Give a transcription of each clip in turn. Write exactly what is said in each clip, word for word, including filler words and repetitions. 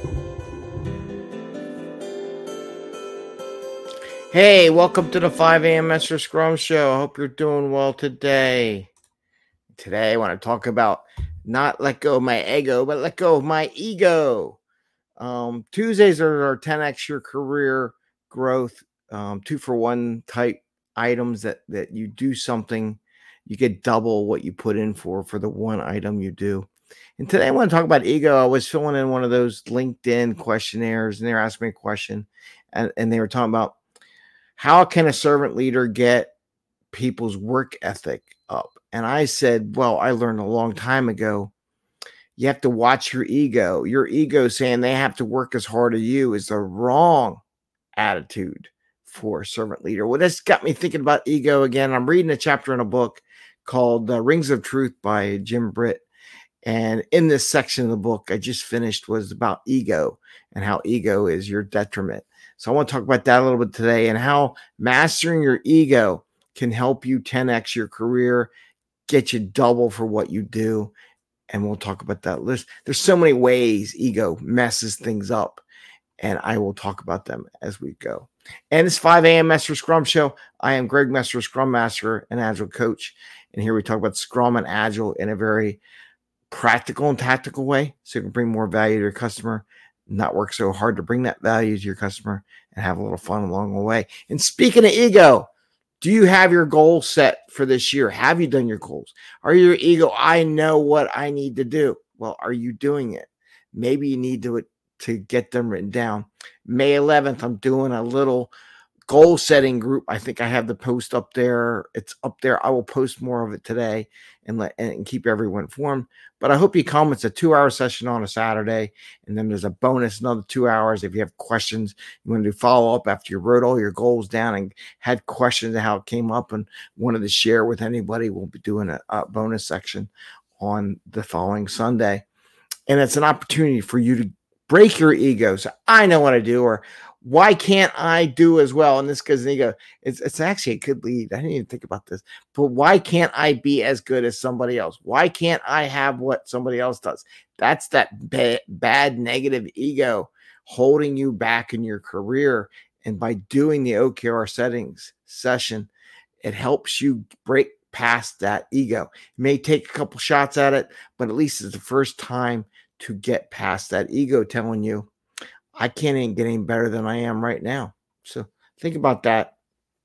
Hey, welcome to the five a.m. Master Scrum Show. I hope you're doing well today. Today, I want to talk about not let go of my ego, but let go of my ego. Um, Tuesdays are our ten x your career growth, um, two for one type items that that you do something, you get double what you put in for for the one item you do. And today I want to talk about ego. I was filling in one of those LinkedIn questionnaires, and they were asking me a question, and, and they were talking about how can a servant leader get people's work ethic up? And I said, well, I learned a long time ago, you have to watch your ego. Your ego saying they have to work as hard as you is the wrong attitude for a servant leader. Well, this got me thinking about ego again. I'm reading a chapter in a book called uh, Rings of Truth by Jim Britt. And in this section of the book I just finished was about ego and how ego is your detriment. So I want to talk about that a little bit today and how mastering your ego can help you ten x your career, get you double for what you do. And we'll talk about that list. There's so many ways ego messes things up, and I will talk about them as we go. And it's five a.m. Master Scrum Show. I am Greg Messer, Scrum Master and Agile Coach. And here we talk about Scrum and Agile in a very practical and tactical way, so you can bring more value to your customer, not work so hard to bring that value to your customer, and have a little fun along the way. And speaking of ego, do you have your goals set for this year? Have you done your goals? Are your ego, I know what I need to do? Well, are you doing it? Maybe you need to, to get them written down. May eleventh, I'm doing a little goal setting group. I think I have the post up there. It's up there. I will post more of it today and let and keep everyone informed. But I hope you come. It's a two-hour session on a Saturday, and then there's a bonus another two hours. If you have questions, you want to do follow up after you wrote all your goals down and had questions of how it came up and wanted to share with anybody, we'll be doing a, a bonus section on the following Sunday. And it's an opportunity for you to break your ego. So I know what I do, or why can't I do as well? And this goes an ego. It's, it's actually a good lead. I didn't even think about this, but why can't I be as good as somebody else? Why can't I have what somebody else does? That's that bad, bad negative ego holding you back in your career. And by doing the O K R settings session, it helps you break past that ego. You may take a couple shots at it, but at least it's the first time to get past that ego telling you, I can't even get any better than I am right now. So think about that.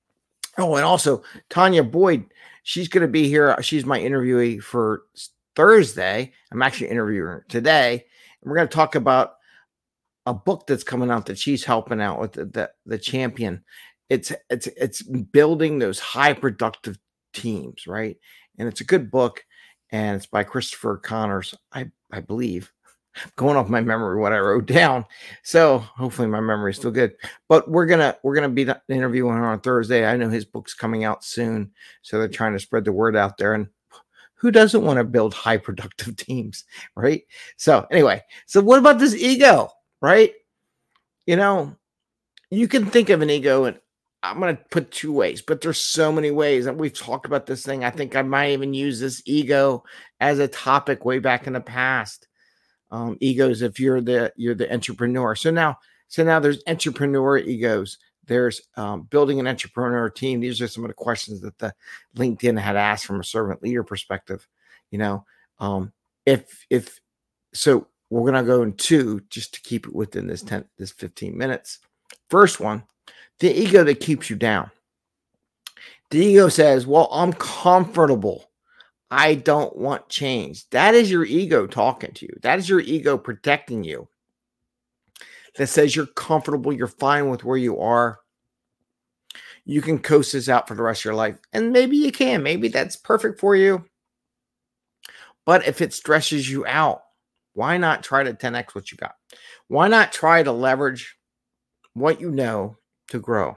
Oh, and also Tanya Boyd, she's going to be here. She's my interviewee for Thursday. I'm actually interviewing her today. And we're going to talk about a book that's coming out that she's helping out with, the, the, the champion. It's, it's, it's building those high productive teams, right? And it's a good book, and it's by Christopher Connors, I, I believe. Going off my memory, what I wrote down. So hopefully my memory is still good. But we're gonna we're gonna be interviewing her on Thursday. I know his book's coming out soon, so they're trying to spread the word out there. And who doesn't want to build high productive teams, right? So anyway, so what about this ego, right? You know, you can think of an ego, and I'm gonna put two ways, but there's so many ways. And we've talked about this thing. I think I might even use this ego as a topic way back in the past. Um, egos, if you're the you're the entrepreneur. So now, so now there's entrepreneur egos. There's um, building an entrepreneur team. These are some of the questions that the LinkedIn had asked from a servant leader perspective. You know, um, if if so, we're gonna go in two just to keep it within this ten this fifteen minutes. First one, the ego that keeps you down. The ego says, "Well, I'm comfortable. I don't want change." That is your ego talking to you. That is your ego protecting you. That says you're comfortable, you're fine with where you are. You can coast this out for the rest of your life. And maybe you can. Maybe that's perfect for you. But if it stresses you out, why not try to ten x what you got? Why not try to leverage what you know to grow?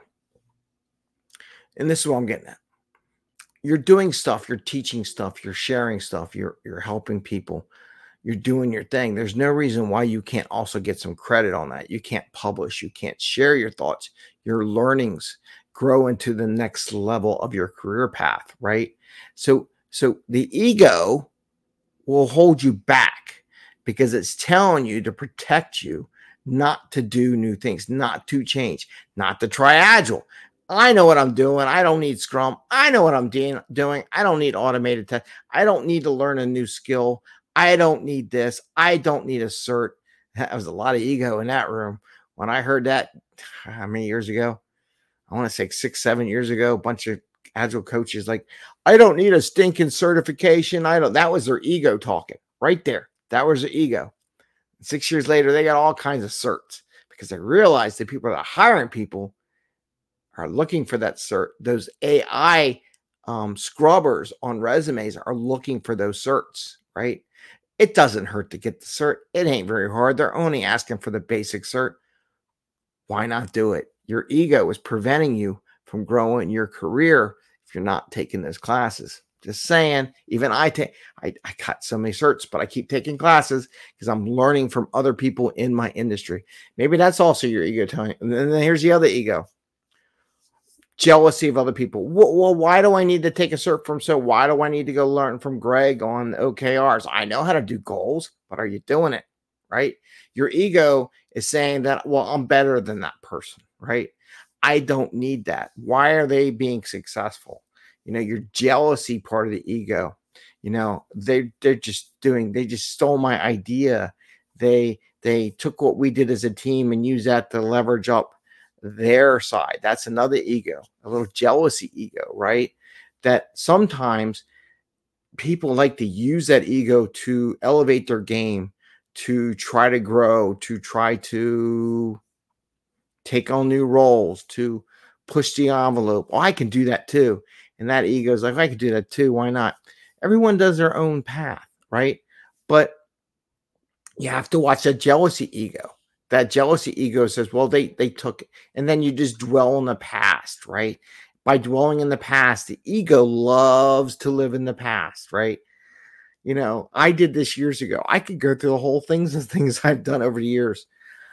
And this is what I'm getting at. You're doing stuff, you're teaching stuff, you're sharing stuff, you're you're helping people, you're doing your thing. There's no reason why you can't also get some credit on that. You can't publish, you can't share your thoughts, your learnings grow into the next level of your career path, right? So, so the ego will hold you back because it's telling you to protect you, not to do new things, not to change, not to try Agile. I know what I'm doing. I don't need Scrum. I know what I'm de- doing. I don't need automated tests. I don't need to learn a new skill. I don't need this. I don't need a cert. That was a lot of ego in that room. When I heard that, how many years ago? I want to say six, seven years ago, a bunch of Agile coaches like, I don't need a stinking certification. I don't. That was their ego talking right there. That was their ego. Six years later, they got all kinds of certs because they realized that people that are hiring people are looking for that cert. Those A I um, scrubbers on resumes are looking for those certs, right? It doesn't hurt to get the cert. It ain't very hard. They're only asking for the basic cert. Why not do it? Your ego is preventing you from growing your career if you're not taking those classes. Just saying, even I take, I, I got so many certs, but I keep taking classes because I'm learning from other people in my industry. Maybe that's also your ego telling. And then here's the other ego. Jealousy of other people. Well, why do I need to take a cert from so? Why do I need to go learn from Greg on O K Rs? I know how to do goals, but are you doing it? Right? Your ego is saying that, well, I'm better than that person, right? I don't need that. Why are they being successful? You know, your jealousy part of the ego. You know, they they're just doing, they just stole my idea. They they took what we did as a team and used that to leverage up their side. That's another ego, a little jealousy ego, right? That sometimes people like to use that ego to elevate their game, to try to grow, to try to take on new roles, to push the envelope. Oh, I can do that too. And that ego is like, I can do that too. Why not? Everyone does their own path, right? But you have to watch that jealousy ego. That jealousy ego says, well, they they took it. And then you just dwell in the past, right? By dwelling in the past, the ego loves to live in the past, right? You know, I did this years ago. I could go through the whole things and things I've done over the years.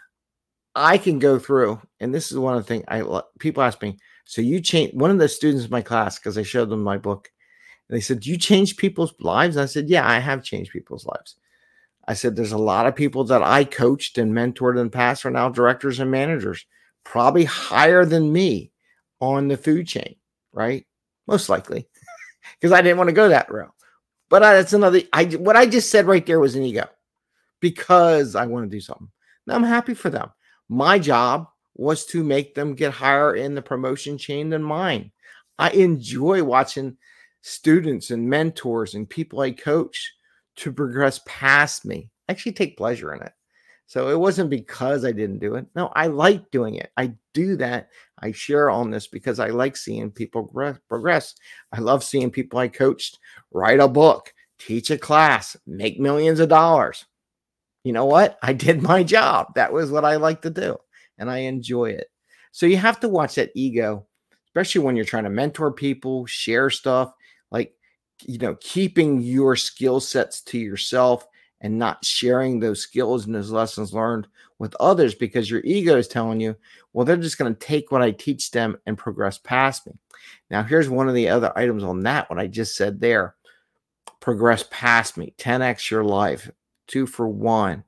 I can go through, and this is one of the things I people ask me. So you change one of the students in my class because I showed them my book, and they said, "Do you change people's lives?" I said, "Yeah, I have changed people's lives." I said, "There's a lot of people that I coached and mentored in the past are now directors and managers, probably higher than me on the food chain, right? Most likely, because I didn't want to go that route." But I, that's another. I what I just said right there was an ego because I want to do something. Now I'm happy for them. My job was to make them get higher in the promotion chain than mine. I enjoy watching students and mentors and people I coach to progress past me. I actually take pleasure in it. So it wasn't because I didn't do it. No, I like doing it. I do that. I share on this because I like seeing people progress. I love seeing people I coached write a book, teach a class, make millions of dollars. You know what? I did my job. That was what I like to do, and I enjoy it. So you have to watch that ego, especially when you're trying to mentor people, share stuff, like, you know, keeping your skill sets to yourself and not sharing those skills and those lessons learned with others because your ego is telling you, well, they're just going to take what I teach them and progress past me. Now, here's one of the other items on that, what I just said there. Progress past me, ten x your life, two for one.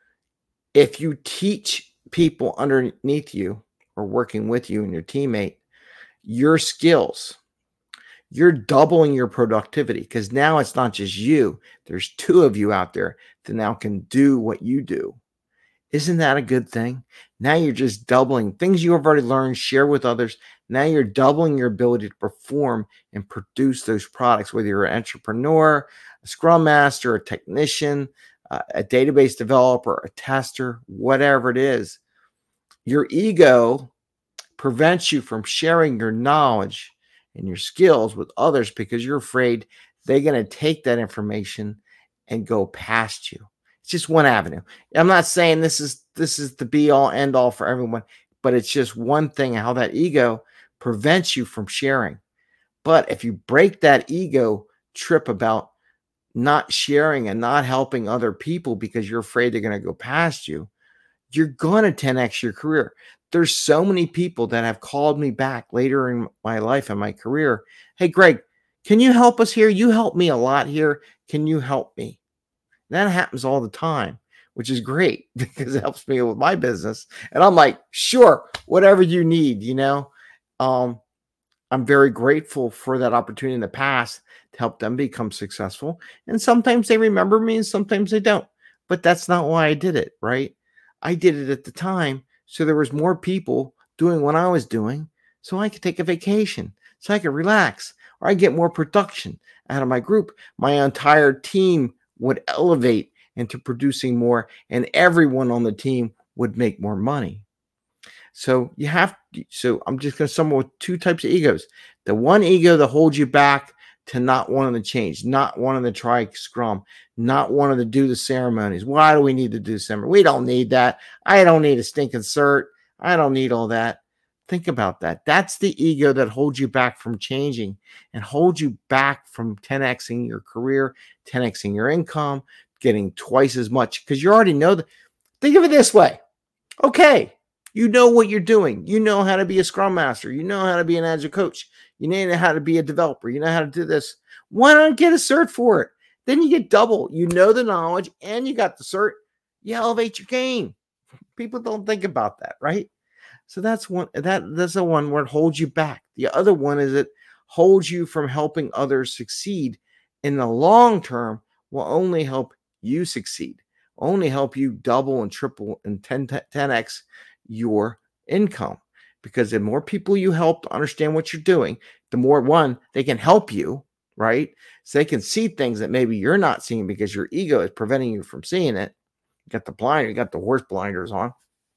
If you teach people underneath you or working with you and your teammate your skills, you're doubling your productivity because now it's not just you. There's two of you out there that now can do what you do. Isn't that a good thing? Now you're just doubling things you have already learned, share with others. Now you're doubling your ability to perform and produce those products, whether you're an entrepreneur, a scrum master, a technician, uh, a database developer, a tester, whatever it is. Your ego prevents you from sharing your knowledge and your skills with others because you're afraid they're going to take that information and go past you. It's just one avenue. I'm not saying this is this is the be all end all for everyone, but it's just one thing how that ego prevents you from sharing. But if you break that ego trip about not sharing and not helping other people because you're afraid they're going to go past you, you're going to ten x your career. There's so many people that have called me back later in my life and my career. Hey, Greg, can you help us here? You help me a lot here. Can you help me? That happens all the time. which is great because it helps me with my business. And I'm like, sure, whatever you need, you know. Um, I'm very grateful for that opportunity in the past to help them become successful. And sometimes they remember me and sometimes they don't. But that's not why I did it, right? I did it at the time so there was more people doing what I was doing so I could take a vacation, so I could relax, or I get more production out of my group. My entire team would elevate into producing more, and everyone on the team would make more money. So you have, so I'm just going to sum up with two types of egos. The one ego that holds you back to not wanting to change, not wanting to try Scrum, not wanting to do the ceremonies. Why do we need to do ceremony? We don't need that. I don't need a stinking cert. I don't need all that. Think about that. That's the ego that holds you back from changing and holds you back from ten Xing your career, ten Xing your income, getting twice as much because you already know that. Think of it this way. Okay. You know what you're doing. You know how to be a Scrum Master. You know how to be an Agile coach. You know how to be a developer. You know how to do this. Why not get a cert for it? Then you get double. You know the knowledge and you got the cert. You elevate your game. People don't think about that, right? So that's one. That that's the one where it holds you back. The other one is it holds you from helping others succeed in the long term. Will only help you succeed. Only help you double and triple and ten, ten X your income, because the more people you help to understand what you're doing, the more, one, they can help you, right? So they can see things that maybe you're not seeing because your ego is preventing you from seeing it. You got the blinder, you got the horse blinders on.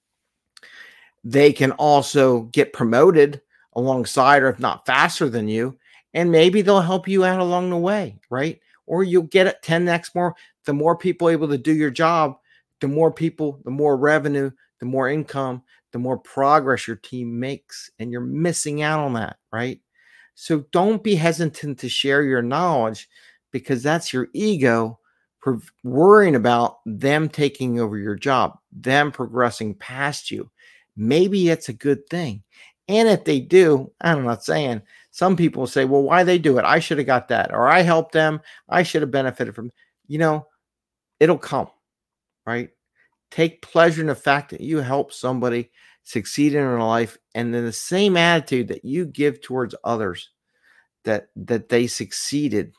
They can also get promoted alongside, or if not faster than you, and maybe they'll help you out along the way, right? Or you'll get it ten X more. The more people able to do your job, the more people, the more revenue, the more income, the more progress your team makes, and you're missing out on that, right? So don't be hesitant to share your knowledge, because that's your ego worrying about them taking over your job, them progressing past you. Maybe it's a good thing. And if they do, I'm not saying, some people say, well, why they do it? I should have got that, or I helped them. I should have benefited from, you know, it'll come, right? Take pleasure in the fact that you help somebody succeed in their life, and then the same attitude that you give towards others, that that they succeeded.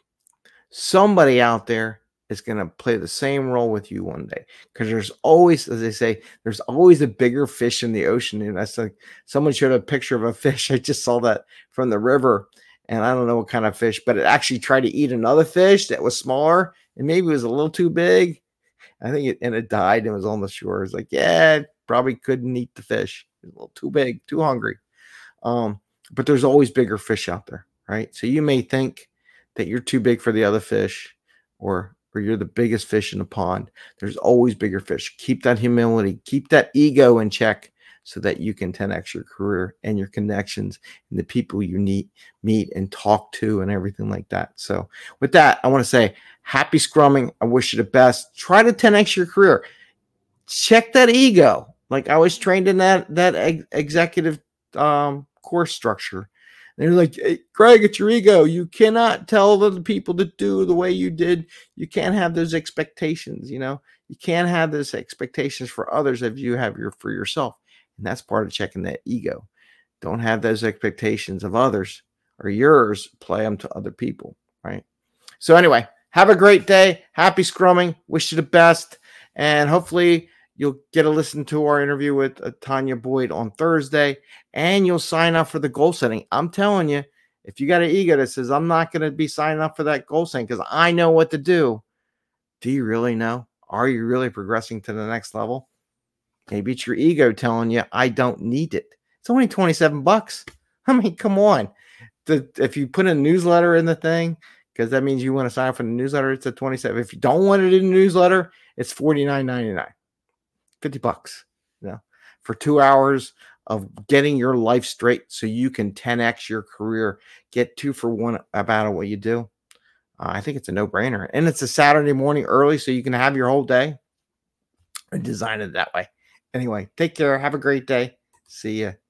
Somebody out there is going to play the same role with you one day, because there's always, as they say, there's always a bigger fish in the ocean. And that's like, someone showed a picture of a fish. I just saw that from the river, and I don't know what kind of fish, but it actually tried to eat another fish that was smaller, and maybe it was a little too big. I think it, and it died and was on the shore. It's like, yeah, it probably couldn't eat the fish. It was a little too big, too hungry. Um, but there's always bigger fish out there, right? So you may think that you're too big for the other fish, or or you're the biggest fish in the pond. There's always bigger fish. Keep that humility, keep that ego in check, so that you can ten X your career and your connections and the people you need, meet and talk to and everything like that. So with that, I want to say happy scrumming. I wish you the best. Try to ten X your career. Check that ego. Like I was trained in that, that ex- executive um, course structure. And they're like, hey, Greg, it's your ego. You cannot tell other people to do the way you did. You can't have those expectations, you know. You can't have those expectations for others if you have your for yourself. And that's part of checking that ego. Don't have those expectations of others or yours, play them to other people, right? So anyway, have a great day. Happy scrumming. Wish you the best. And hopefully you'll get to listen to our interview with uh, Tanya Boyd on Thursday, and you'll sign up for the goal setting. I'm telling you, if you got an ego that says, I'm not going to be signing up for that goal setting because I know what to do. Do you really know? Are you really progressing to the next level? Maybe it's your ego telling you, I don't need it. It's only twenty-seven bucks. I mean, come on. The, if you put a newsletter in the thing, because that means you want to sign up for the newsletter, it's a twenty-seven. If you don't want it in the newsletter, it's forty-nine ninety-nine. fifty bucks, you know, for two hours of getting your life straight so you can ten X your career, get two for one about what you do. Uh, I think it's a no-brainer. And it's a Saturday morning early, so you can have your whole day. I designed it that way. Anyway, take care. Have a great day. See ya.